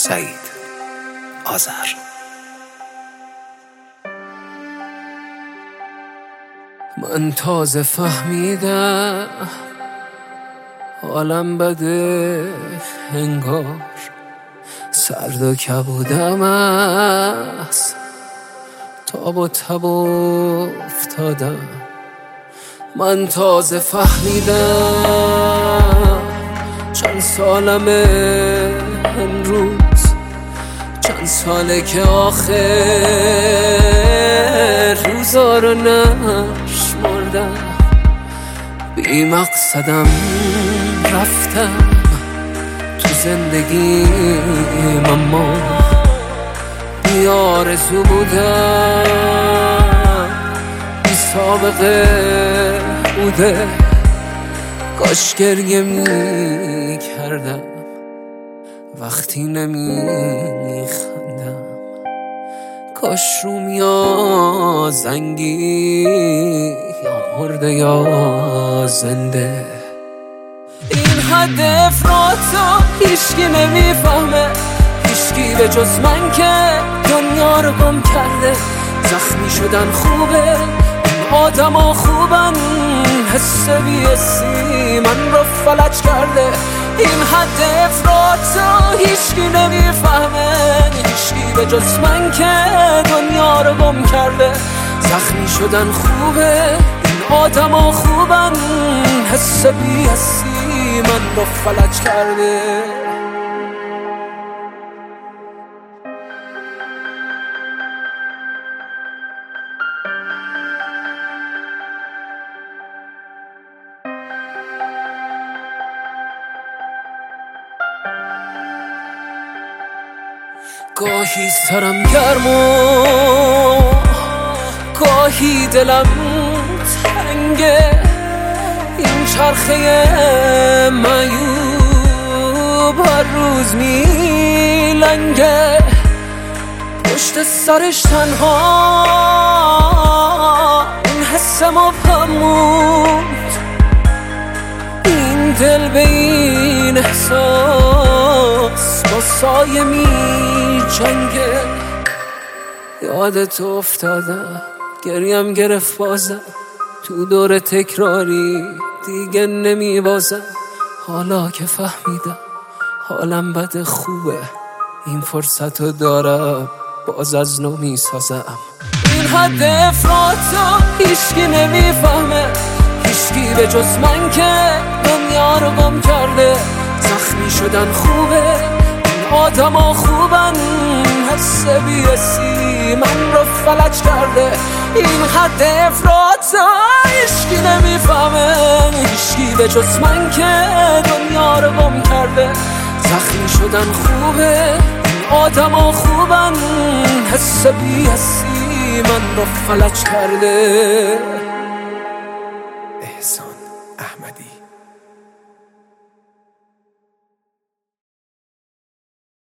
سعید آذر. من تازه فهمیدم حالم بده، انگار سرد و کبودم از تاب و تب افتادم. من تازه فهمیدم چند سالمه امروز، چند ساله که آخر روزا رو نشمردم. بی مقصدم رفتم تو زندگیم، اما بی آرزو بودم، بی سابقه بوده. کاش گریه می کردم وقتی نمی خندم، کاش رومیا زنگی یا مرده یا زنده. این حد افراطو هیچکی نمیفهمه، هیچکی به جز من که دنیا رو گم کرده. زخمی شدن خوبه، آدم ها خوبن، حس بی‌حسی من رو فلج کرده. این حد افراطو هیچکی نمیفهمه، هیچکی به جز من که دنیا رو گم کرده. زخمی شدن خوبه، این آدم ها خوبن، حس بی‌حسی من رو فلج کرده. گاهی سرم گرم و گاهی دلم تنگه، این چرخه معیوب هر روز میلنگه. پشت سرش تنها این حس مبهم بود، این دل به این احساس با سایه می جنگه. یادت افتادم گریم گرفت بازم، تو دور تکراری دیگه نمی بازم. حالا که فهمیدم حالم بده خوبه، این فرصت رو دارم باز از نو می سازم. این حد افراطو هیچکی نمیفهمه، هیچکی به جز من که دنیا رو گم کرده. زخمی شدن خوبه، آدم ها خوبن، حس بی‌حسی من رو فلج کرده. این حد افراطو هیچکی نمیفهمه، هیچکی به جز من که دنیا رو گم کرده. زخمی شدن خوبه، آدم ها خوبن، حس بی‌حسی من رو فلج کرده. احسان احمدی.